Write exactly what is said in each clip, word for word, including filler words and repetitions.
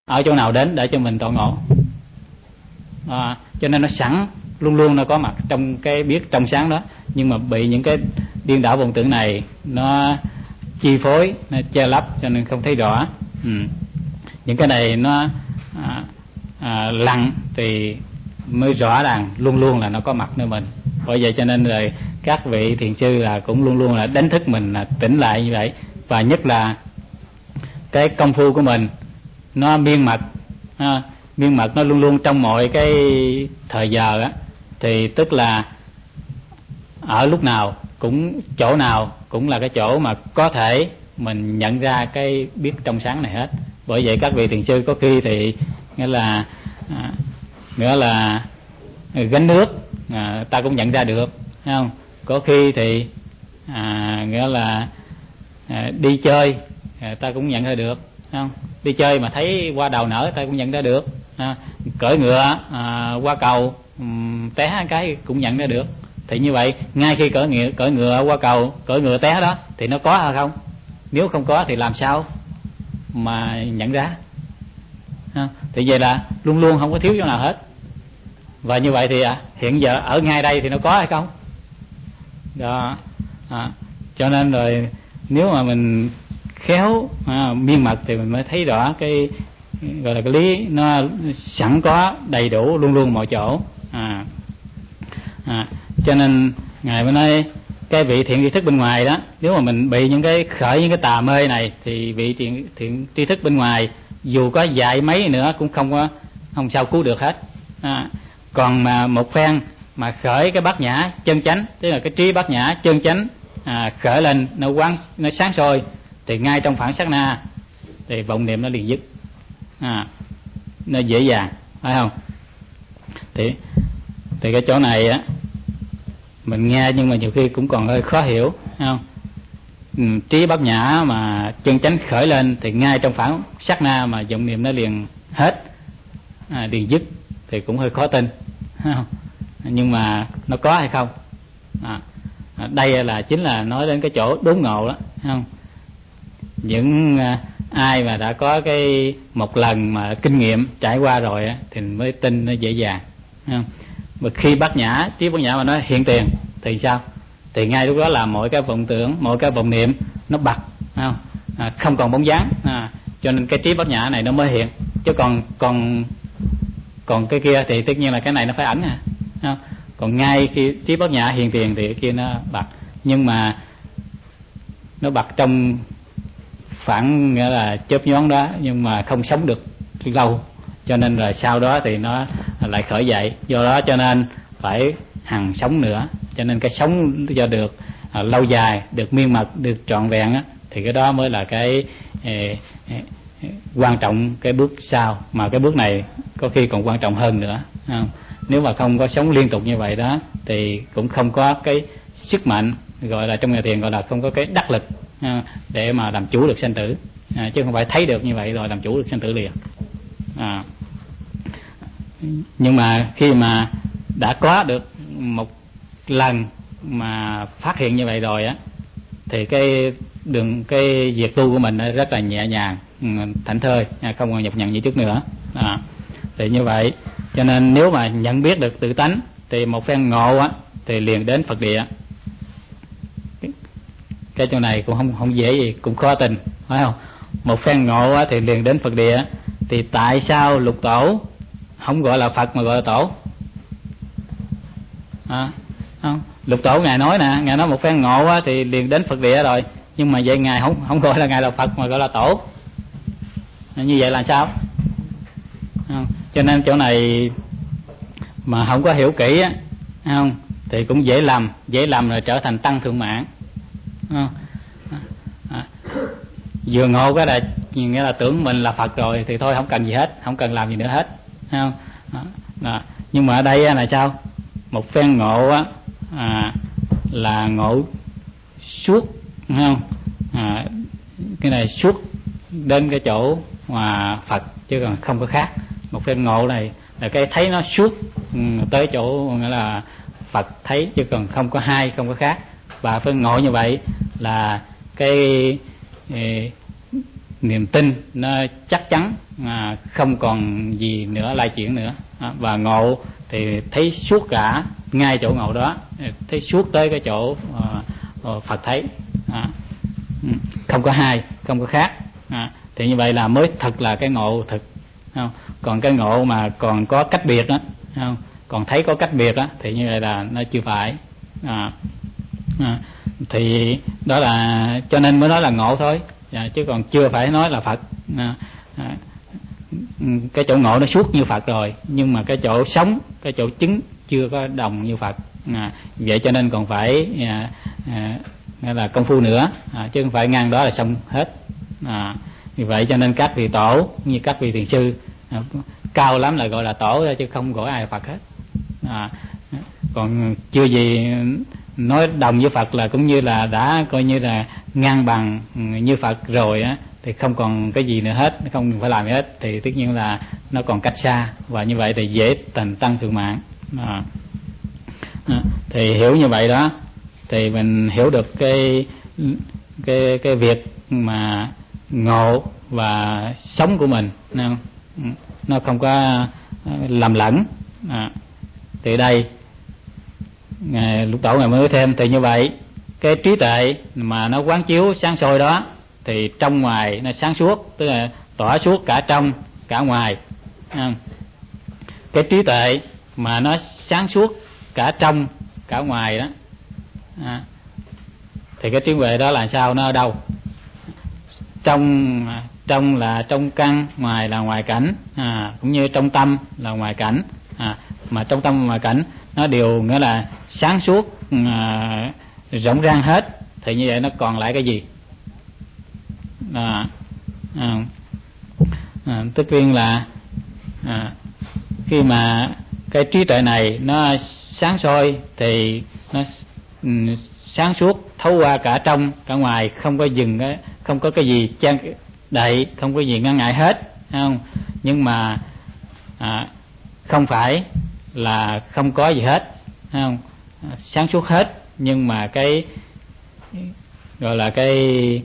ở chỗ nào đến để cho mình tội ngộ. À, cho nên nó sẵn luôn luôn nó có mặt trong cái biết trong sáng đó, nhưng mà bị những cái điên đảo vọng tưởng này nó chi phối, nó che lấp cho nên không thấy rõ. Ừ. Những cái này nó à, à, lặng thì mới rõ ràng luôn luôn là nó có mặt nơi mình. Bởi vậy cho nên rồi các vị thiền sư là cũng luôn luôn là đánh thức mình là tỉnh lại như vậy. Và nhất là cái công phu của mình nó miên mật, ha, miên mật nó luôn luôn trong mọi cái thời giờ á, thì tức là ở lúc nào cũng chỗ nào cũng là cái chỗ mà có thể mình nhận ra cái biết trong sáng này hết. Bởi vậy các vị thiền sư có khi thì nghĩa là à, nghĩa là gánh nước à, ta cũng nhận ra được, thấy không? Có khi thì à, nghĩa là à, đi chơi à, ta cũng nhận ra được, thấy không? Đi chơi mà thấy hoa đào nở ta cũng nhận ra được. À, cởi ngựa à, qua cầu um, té cái cũng nhận ra được. Thì như vậy ngay khi cởi ngựa cởi ngựa qua cầu, cởi ngựa té đó thì nó có hay không? Nếu không có thì làm sao mà nhận ra? À, thì vậy là luôn luôn không có thiếu chỗ nào hết. Và như vậy thì à, hiện giờ ở ngay đây thì nó có hay không? Đó. À, cho nên rồi nếu mà mình khéo à, miên mật thì mình mới thấy rõ cái gọi là cái lý nó sẵn có đầy đủ luôn luôn mọi chỗ. À, à, cho nên ngài mới nói cái vị thiện tri thức bên ngoài đó, nếu mà mình bị những cái khởi những cái tà mê này thì vị thiện thiện tri thức bên ngoài dù có dạy mấy nữa cũng không có không sao cứu được hết. À, còn mà một phen mà khởi cái bát nhã chân chánh, tức là cái trí bát nhã chân chánh à, khởi lên nó quán nó sáng soi thì ngay trong phản sát na thì vọng niệm nó liền dứt. À, nó dễ dàng, phải không? Thì thì cái chỗ này á mình nghe nhưng mà nhiều khi cũng còn hơi khó hiểu, phải không? Ừ, trí bát nhã mà chân chánh khởi lên thì ngay trong phản sát na mà vọng niệm nó liền hết, à, liền dứt thì cũng hơi khó tin, phải không? Nhưng mà nó có hay không? À, đây là chính là nói đến cái chỗ đốn ngộ đó, phải không? Những à, ai mà đã có cái một lần mà kinh nghiệm trải qua rồi á thì mới tin nó dễ dàng, phải không? Mà khi bát nhã trí bát nhã mà nó hiện tiền thì sao? Thì ngay lúc đó là mọi cái vọng tưởng, mọi cái vọng niệm nó bật, phải không? À, không còn bóng dáng. À, cho nên cái trí bát nhã này nó mới hiện, chứ còn còn còn cái kia thì tất nhiên là cái này nó phải ẩn à, không? Còn ngay khi trí bát nhã hiện tiền thì cái kia nó bật, nhưng mà nó bật trong phản nghĩa là chớp nhoáng đó, nhưng mà không sống được lâu, cho nên là sau đó thì nó lại khởi dậy. Do đó cho nên phải hằng sống nữa, cho nên cái sống do được à, lâu dài, được miên mật, được trọn vẹn á, thì cái đó mới là cái ê, ê, quan trọng cái bước sau, mà cái bước này có khi còn quan trọng hơn nữa, không? Nếu mà không có sống liên tục như vậy đó thì cũng không có cái sức mạnh, gọi là trong nhà thiền gọi là không có cái đắc lực à, để mà làm chủ được sanh tử, à, chứ không phải thấy được như vậy rồi làm chủ được sanh tử liền. À, nhưng mà khi mà đã có được một lần mà phát hiện như vậy rồi á thì cái đường cái việc tu của mình rất là nhẹ nhàng, thảnh thơi, không còn nhọc nhằn như trước nữa. À, thì như vậy cho nên nếu mà nhận biết được tự tánh thì một phen ngộ á thì liền đến Phật địa. Cái chỗ này cũng không không dễ gì, cũng khó tin, phải không? Một phen ngộ á thì liền đến Phật địa. Thì tại sao lục tổ không gọi là Phật mà gọi là tổ? À, không, lục tổ ngài nói nè, ngài nói một phen ngộ á thì liền đến Phật địa rồi, nhưng mà vậy ngài không không gọi là ngài là Phật mà gọi là tổ. Như vậy là sao? Không? Cho nên chỗ này mà không có hiểu kỹ á, không, thì cũng dễ lầm, dễ lầm rồi trở thành tăng thượng mạng. À, à, vừa ngộ cái là nghĩa là tưởng mình là Phật rồi thì thôi không cần gì hết, không cần làm gì nữa hết, không? À, à, nhưng mà ở đây là sao? Một phen ngộ á à, là ngộ suốt, không? À, cái này suốt đến cái chỗ mà Phật chứ còn không có khác. Một phen ngộ này là cái thấy nó suốt tới chỗ nghĩa là Phật thấy, chứ còn không có hai, không có khác. Và phen ngộ như vậy là cái niềm tin nó chắc chắn, à, không còn gì nữa lai chuyển nữa, à, và ngộ thì thấy suốt cả ngay chỗ ngộ đó, thấy suốt tới cái chỗ à, Phật thấy, à, không có hai, không có khác, à, thì như vậy là mới thật là cái ngộ thực, không? Còn cái ngộ mà còn có cách biệt đó, không? Còn thấy có cách biệt đó, thì như vậy là nó chưa phải, à, à, thì đó là cho nên mới nói là ngộ thôi, à, chứ còn chưa phải nói là Phật, à, à, cái chỗ ngộ nó suốt như Phật rồi, nhưng mà cái chỗ sống, cái chỗ chứng chưa có đồng như Phật, à, vậy cho nên còn phải à, à, là công phu nữa, à, chứ không phải ngang đó là xong hết, à, vì vậy cho nên các vị tổ như các vị thiền sư à, cao lắm là gọi là tổ thôi, chứ không gọi ai là Phật hết, à, còn chưa gì nói đồng với Phật là cũng như là đã coi như là ngang bằng như Phật rồi á, thì không còn cái gì nữa hết, không phải làm gì hết, thì tất nhiên là nó còn cách xa, và như vậy thì dễ thành tăng thượng mạng, à, à, thì hiểu như vậy đó thì mình hiểu được cái cái cái việc mà ngộ và sống của mình nó, nó không có lầm lẫn, à, thì đây Ngài Lục Tổ Ngài mới nói thêm, thì như vậy cái trí tuệ mà nó quán chiếu sáng soi đó thì trong ngoài nó sáng suốt, tức là tỏa suốt cả trong cả ngoài, à, cái trí tuệ mà nó sáng suốt cả trong cả ngoài đó, à, thì cái trí tuệ đó là sao, nó ở đâu? Trong trong là trong căn, ngoài là ngoài cảnh, à, cũng như trong tâm là ngoài cảnh, à, mà trong tâm ngoài cảnh nó đều nghĩa là sáng suốt, à, rộng rang hết, thì như vậy nó còn lại cái gì? À, à, à, tất nhiên là à, khi mà cái trí tuệ này nó sáng soi thì nó um, sáng suốt thấu qua cả trong cả ngoài, không có dừng, không có cái gì che đậy, không có gì ngăn ngại hết, không? Nhưng mà à, không phải là không có gì hết, không? Sáng suốt hết, nhưng mà cái gọi là cái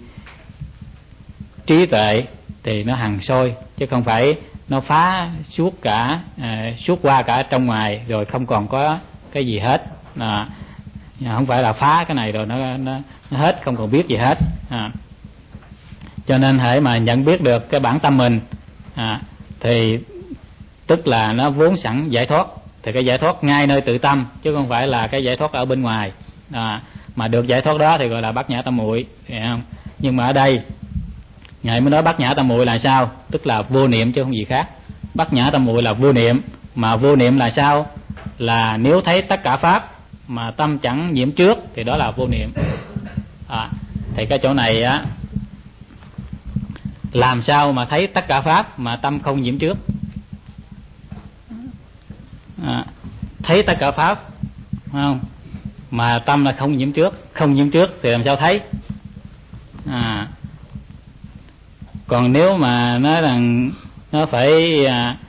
trí tuệ thì nó hằng soi, chứ không phải nó phá suốt cả, à, suốt qua cả trong ngoài rồi không còn có cái gì hết, à, không phải là phá cái này rồi nó, nó, nó hết, không còn biết gì hết, à. Cho nên hễ mà nhận biết được cái bản tâm mình, à, thì tức là nó vốn sẵn giải thoát, thì cái giải thoát ngay nơi tự tâm, chứ không phải là cái giải thoát ở bên ngoài, à, mà được giải thoát đó thì gọi là bát nhã tam muội, hiểu không? Nhưng mà ở đây Ngài mới nói bát nhã tam muội là sao? Tức là vô niệm chứ không gì khác. Bát nhã tam muội là vô niệm, mà vô niệm là sao? Là nếu thấy tất cả pháp mà tâm chẳng nhiễm trước thì đó là vô niệm, à, thì cái chỗ này á, làm sao mà thấy tất cả pháp mà tâm không nhiễm trước? À, thấy tất cả pháp không mà tâm là không nhiễm trước, không nhiễm trước thì làm sao thấy? À, còn nếu mà nói rằng nó phải à,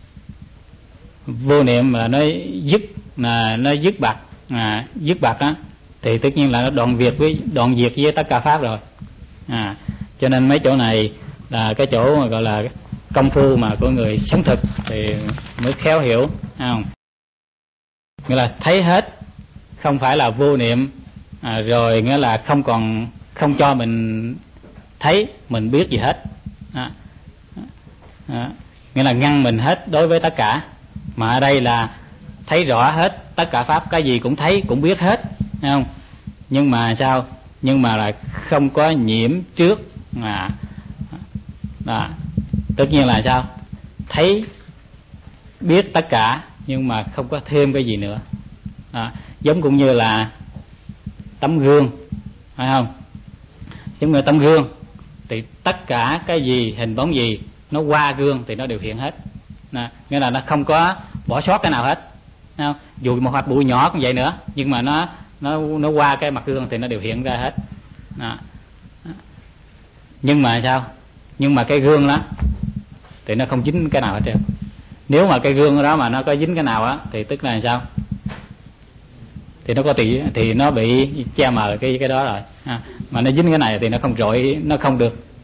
vô niệm mà nó dứt, là nó dứt bạc, à, dứt bạc á, thì tất nhiên là nó đoạn diệt với đoạn diệt với tất cả pháp rồi, à, cho nên mấy chỗ này là cái chỗ mà gọi là công phu mà của người sống thực thì mới khéo hiểu, không? Nghĩa là thấy hết, không phải là vô niệm, à, rồi nghĩa là không còn không cho mình thấy mình biết gì hết, à, à, nghĩa là ngăn mình hết đối với tất cả, mà ở đây là thấy rõ hết tất cả pháp, cái gì cũng thấy cũng biết hết, thấy không? Nhưng mà sao? Nhưng mà là không có nhiễm trước, à, à, tất nhiên là sao? Thấy biết tất cả nhưng mà không có thêm cái gì nữa, à, giống cũng như là tấm gương, phải không? Giống như tấm gương thì tất cả cái gì, hình bóng gì nó qua gương thì nó đều hiện hết, à, nghĩa là nó không có bỏ sót cái nào hết, không? Dù một hạt bụi nhỏ cũng vậy nữa, nhưng mà nó nó nó qua cái mặt gương thì nó đều hiện ra hết, à. Nhưng mà sao? Nhưng mà cái gương đó thì nó không dính cái nào hết trơn. Nếu mà cái gương đó mà nó có dính cái nào á thì tức là sao? Thì nó có tỷ thì nó bị che mờ cái cái đó rồi, à, mà nó dính cái này thì nó không rọi, nó không được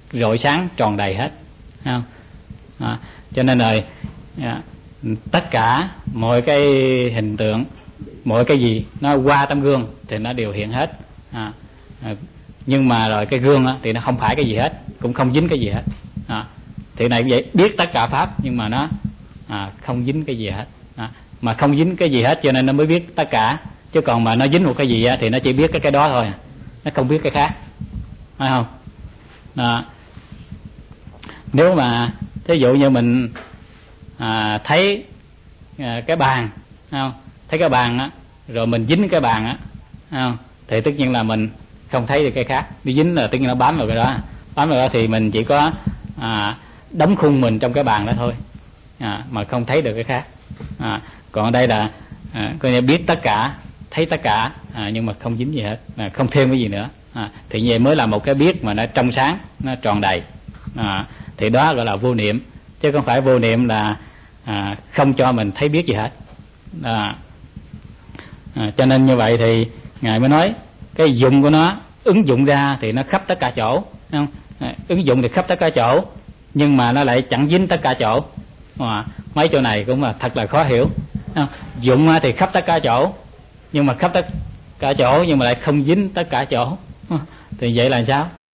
rọi sáng tròn đầy hết, không? À, cho nên rồi à, tất cả mọi cái hình tượng, mọi cái gì nó qua tấm gương thì nó đều hiện hết. À, à, nhưng mà rồi cái gương á, thì nó không phải cái gì hết, cũng không dính cái gì hết. À, thì này cũng vậy, biết tất cả pháp nhưng mà nó à, không dính cái gì hết. À, mà không dính cái gì hết cho nên nó mới biết tất cả, chứ còn mà nó dính một cái gì á, thì nó chỉ biết cái cái đó thôi, nó không biết cái khác, phải không? À, nếu mà thí dụ như mình à, thấy à, cái bàn, không? Thấy cái bàn á, rồi mình dính cái bàn á, không? Thì tất nhiên là mình không thấy được cái khác, bị dính là tất nhiên nó bám vào cái đó, bám vào đó thì mình chỉ có à, đóng khung mình trong cái bàn đó thôi, à, mà không thấy được cái khác. À, còn ở đây là à, coi như biết tất cả, thấy tất cả, à, nhưng mà không dính gì hết, à, không thêm cái gì nữa. À, thì như vậy mới là một cái biết mà nó trong sáng, nó tròn đầy. À, thì đó gọi là vô niệm, chứ không phải vô niệm là à, không cho mình thấy biết gì hết. À, à, cho nên như vậy thì ngài mới nói cái dụng của nó ứng dụng ra thì nó khắp tất cả chỗ, không? À, ứng dụng thì khắp tất cả chỗ nhưng mà nó lại chẳng dính tất cả chỗ. À, mấy chỗ này cũng là thật là khó hiểu. À, dụng thì khắp tất cả chỗ nhưng mà khắp tất cả chỗ nhưng mà lại không dính tất cả chỗ. À, thì vậy là sao?